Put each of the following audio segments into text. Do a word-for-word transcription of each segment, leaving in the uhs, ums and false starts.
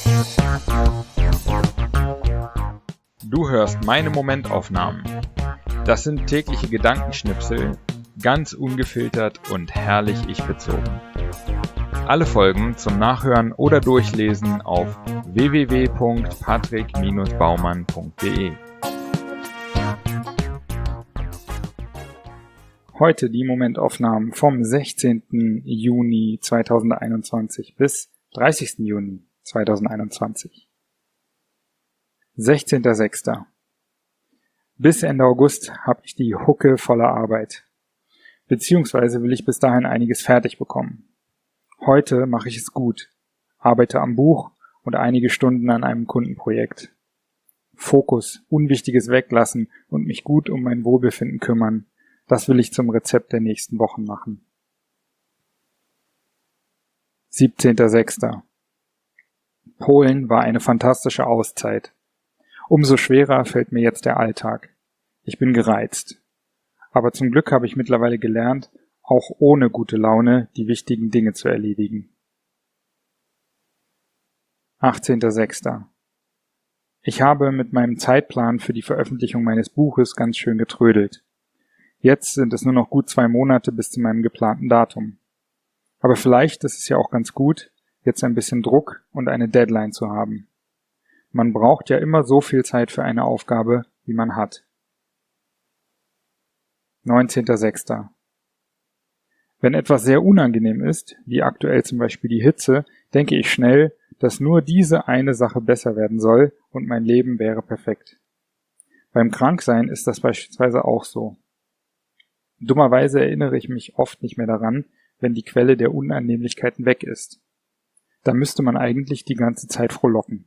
Du hörst meine Momentaufnahmen. Das sind tägliche Gedankenschnipsel, ganz ungefiltert und herrlich ich-bezogen. Alle Folgen zum Nachhören oder Durchlesen auf w w w punkt patrick Bindestrich baumann punkt d e. Heute die Momentaufnahmen vom sechzehnten Juni zweitausendeinundzwanzig bis dreißigsten Juni zweitausendeinundzwanzig. sechzehnter sechster Bis Ende August habe ich die Hucke voller Arbeit. Beziehungsweise will ich bis dahin einiges fertig bekommen. Heute mache ich es gut, arbeite am Buch und einige Stunden an einem Kundenprojekt. Fokus, Unwichtiges weglassen und mich gut um mein Wohlbefinden kümmern, das will ich zum Rezept der nächsten Wochen machen. siebzehnter sechster Polen war eine fantastische Auszeit. Umso schwerer fällt mir jetzt der Alltag. Ich bin gereizt. Aber zum Glück habe ich mittlerweile gelernt, auch ohne gute Laune die wichtigen Dinge zu erledigen. achtzehnter sechster Ich habe mit meinem Zeitplan für die Veröffentlichung meines Buches ganz schön getrödelt. Jetzt sind es nur noch gut zwei Monate bis zu meinem geplanten Datum. Aber vielleicht ist es ja auch ganz gut, jetzt ein bisschen Druck und eine Deadline zu haben. Man braucht ja immer so viel Zeit für eine Aufgabe, wie man hat. neunzehnter sechster Wenn etwas sehr unangenehm ist, wie aktuell zum Beispiel die Hitze, denke ich schnell, dass nur diese eine Sache besser werden soll und mein Leben wäre perfekt. Beim Kranksein ist das beispielsweise auch so. Dummerweise erinnere ich mich oft nicht mehr daran, wenn die Quelle der Unannehmlichkeiten weg ist. Da müsste man eigentlich die ganze Zeit frohlocken.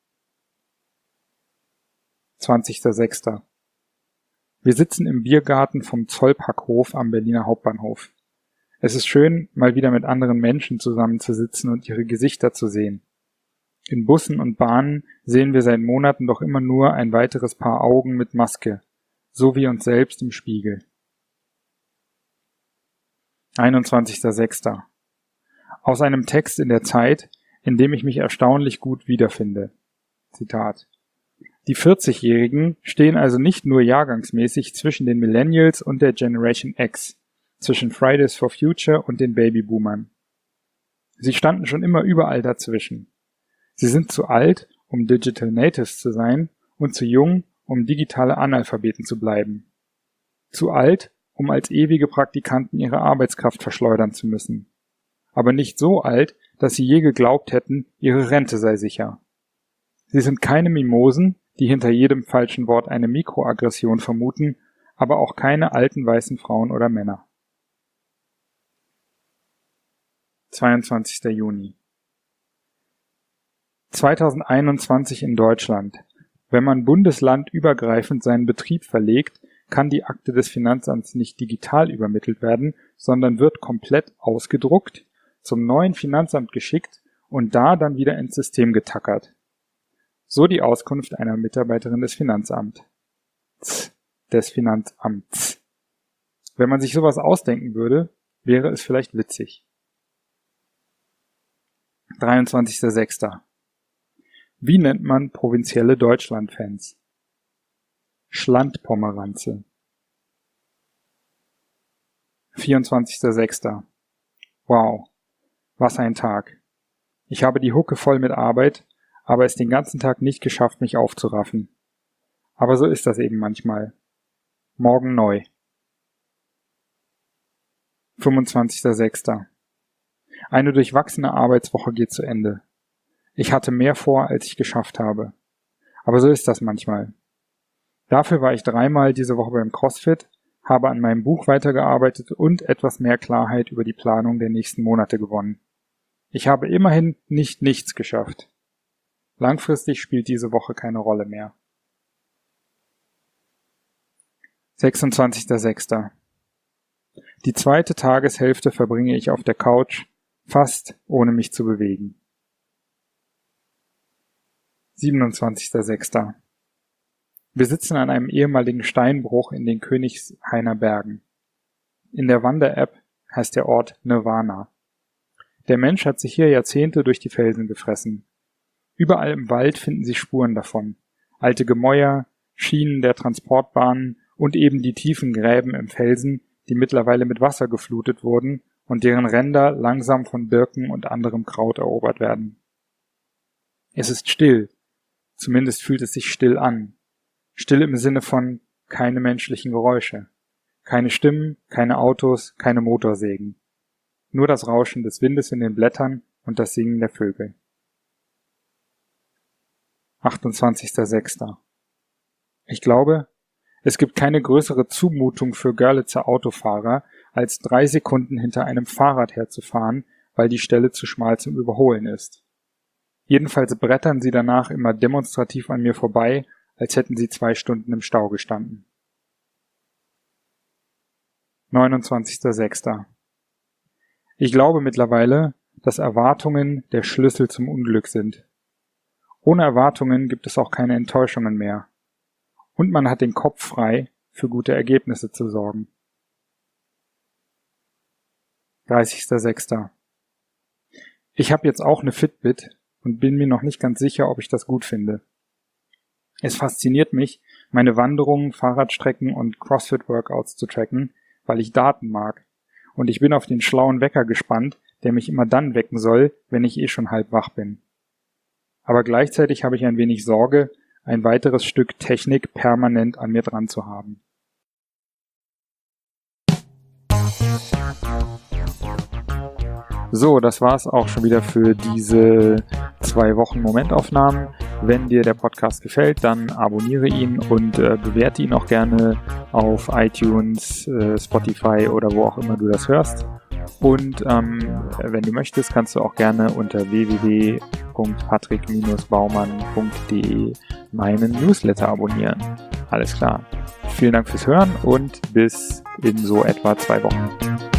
zwanzigster sechster Wir sitzen im Biergarten vom Zollpackhof am Berliner Hauptbahnhof. Es ist schön, mal wieder mit anderen Menschen zusammenzusitzen und ihre Gesichter zu sehen. In Bussen und Bahnen sehen wir seit Monaten doch immer nur ein weiteres Paar Augen mit Maske, so wie uns selbst im Spiegel. einundzwanzigster sechster Aus einem Text in der Zeit, in dem ich mich erstaunlich gut wiederfinde. Zitat: Die vierzigjährigen stehen also nicht nur jahrgangsmäßig zwischen den Millennials und der Generation X, zwischen Fridays for Future und den Babyboomern. Sie standen schon immer überall dazwischen. Sie sind zu alt, um Digital Natives zu sein, und zu jung, um digitale Analphabeten zu bleiben. Zu alt, um als ewige Praktikanten ihre Arbeitskraft verschleudern zu müssen. Aber nicht so alt, dass sie je geglaubt hätten, ihre Rente sei sicher. Sie sind keine Mimosen, die hinter jedem falschen Wort eine Mikroaggression vermuten, aber auch keine alten weißen Frauen oder Männer. zweiundzwanzigster Juni zweitausendeinundzwanzig in Deutschland. Wenn man bundeslandübergreifend seinen Betrieb verlegt, kann die Akte des Finanzamts nicht digital übermittelt werden, sondern wird komplett ausgedruckt, zum neuen Finanzamt geschickt und da dann wieder ins System getackert. So die Auskunft einer Mitarbeiterin des Finanzamts. Des Finanzamts. Wenn man sich sowas ausdenken würde, wäre es vielleicht witzig. dreiundzwanzigster sechster Wie nennt man provinzielle Deutschlandfans? Schlandpomeranze. vierundzwanzigster sechster Wow, was ein Tag. Ich habe die Hucke voll mit Arbeit, aber es den ganzen Tag nicht geschafft, mich aufzuraffen. Aber so ist das eben manchmal. Morgen neu. fünfundzwanzigster sechster Eine durchwachsene Arbeitswoche geht zu Ende. Ich hatte mehr vor, als ich geschafft habe. Aber so ist das manchmal. Dafür war ich dreimal diese Woche beim CrossFit, habe an meinem Buch weitergearbeitet und etwas mehr Klarheit über die Planung der nächsten Monate gewonnen. Ich habe immerhin nicht nichts geschafft. Langfristig spielt diese Woche keine Rolle mehr. sechsundzwanzigster sechster Die zweite Tageshälfte verbringe ich auf der Couch, fast ohne mich zu bewegen. siebenundzwanzigster sechster Wir sitzen an einem ehemaligen Steinbruch in den Königshainer Bergen. In der Wander-App heißt der Ort Nirvana. Der Mensch hat sich hier Jahrzehnte durch die Felsen gefressen. Überall im Wald finden Sie Spuren davon. Alte Gemäuer, Schienen der Transportbahnen und eben die tiefen Gräben im Felsen, die mittlerweile mit Wasser geflutet wurden und deren Ränder langsam von Birken und anderem Kraut erobert werden. Es ist still, zumindest fühlt es sich still an. Still im Sinne von keine menschlichen Geräusche. Keine Stimmen, keine Autos, keine Motorsägen. Nur das Rauschen des Windes in den Blättern und das Singen der Vögel. achtundzwanzigster sechster Ich glaube, es gibt keine größere Zumutung für Görlitzer Autofahrer, als drei Sekunden hinter einem Fahrrad herzufahren, weil die Stelle zu schmal zum Überholen ist. Jedenfalls brettern sie danach immer demonstrativ an mir vorbei, als hätten sie zwei Stunden im Stau gestanden. neunundzwanzigster sechster Ich glaube mittlerweile, dass Erwartungen der Schlüssel zum Unglück sind. Ohne Erwartungen gibt es auch keine Enttäuschungen mehr. Und man hat den Kopf frei, für gute Ergebnisse zu sorgen. dreißigster sechster Ich habe jetzt auch eine Fitbit und bin mir noch nicht ganz sicher, ob ich das gut finde. Es fasziniert mich, meine Wanderungen, Fahrradstrecken und CrossFit-Workouts zu tracken, weil ich Daten mag. Und ich bin auf den schlauen Wecker gespannt, der mich immer dann wecken soll, wenn ich eh schon halb wach bin. Aber gleichzeitig habe ich ein wenig Sorge, ein weiteres Stück Technik permanent an mir dran zu haben. So, das war's auch schon wieder für diese zwei Wochen Momentaufnahmen. Wenn dir der Podcast gefällt, dann abonniere ihn und äh, bewerte ihn auch gerne auf iTunes, äh, Spotify oder wo auch immer du das hörst. Und ähm, wenn du möchtest, kannst du auch gerne unter w w w punkt patrick baumann punkt d e meinen Newsletter abonnieren. Alles klar. Vielen Dank fürs Hören und bis in so etwa zwei Wochen.